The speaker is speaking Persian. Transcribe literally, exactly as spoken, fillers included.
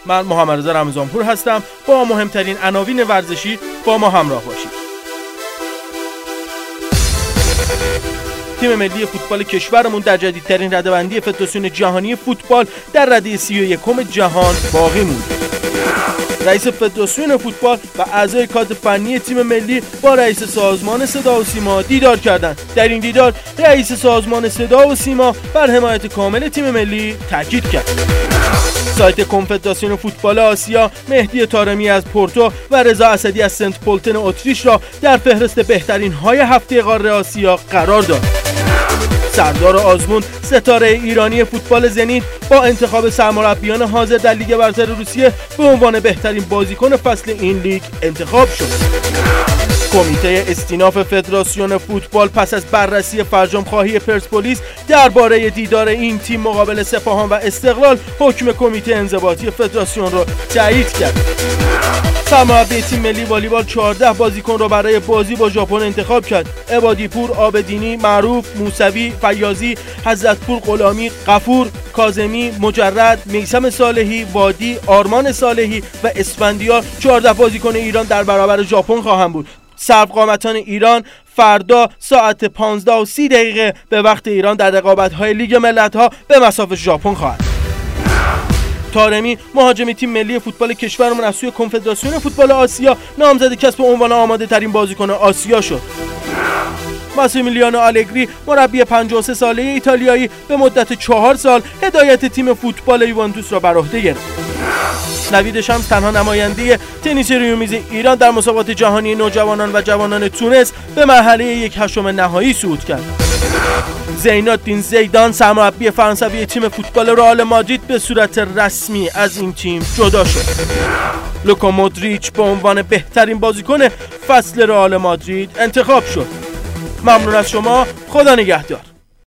من محمد رضا رمضانپور هستم. با مهمترین عناوین ورزشی با ما همراه باشید. تیم ملی فوتبال کشورمون در جدیدترین رده‌بندی فدراسیون جهانی فوتبال در رده سی و یکم جهان باقی موند. رئیس فدراسیون فوتبال و اعضای کادر فنی تیم ملی با رئیس سازمان صدا و سیما دیدار کردند. در این دیدار رئیس سازمان صدا و سیما بر حمایت کامل تیم ملی تاکید کرد. سایت کنفدراسیون فوتبال آسیا مهدی طارمی از پورتو و رضا اسدی از سنت پولتن اتریش را در فهرست بهترین های هفته قاره آسیا قرار داد. سردار آزمون ستاره ایرانی فوتبال زنیت با انتخاب سرمربیان حاضر در لیگ برتر روسیه به عنوان بهترین بازیکن فصل این لیگ انتخاب شد. کمیته استیناف فدراسیون فوتبال پس از بررسی فرجام‌خواهی پرسپولیس درباره دیدار این تیم مقابل سپاهان و استقلال حکم کمیته انضباطی فدراسیون را تایید کرد. سرمربی تیم ملی والیبال چهارده بازیکن را برای بازی با ژاپن انتخاب کرد. عبادی‌پور، آبدینی، معروف، موسوی، فیاضی، حضرت‌پور، غلامی، غفور، کاظمی، مجرد، میثم صالحی، وادی، آرمان صالحی و اسفندیار چهارده بازیکن ایران در برابر ژاپن خواهند بود. سرقامتان ایران فردا ساعت پانزده و سی دقیقه به وقت ایران در رقابت‌های لیگ ملت‌ها به مصاف ژاپن خواهد. طارمی مهاجم تیم ملی فوتبال کشورمون از سوی کنفدراسیون فوتبال آسیا نامزد کسب عنوان آماده ترین بازیکن آسیا شد. ماسیمیلیانو آلگری مربی پنجاه و سه ساله ایتالیایی به مدت چهار سال هدایت تیم فوتبال یوونتوس را بر عهده گرفت. نوید شمس تنها نماینده تنیس روی میز ایران در مسابقات جهانی نوجوانان و جوانان تونس به مرحله یک هشتم نهایی صعود کرد. زینالدین زیدان سرمربی فرانسوی تیم فوتبال رئال مادرید به صورت رسمی از این تیم جدا شد. لوکا مودریچ به عنوان بهترین بازیکن فصل رئال مادرید انتخاب شد. ممنون از شما. خدا نگهدار.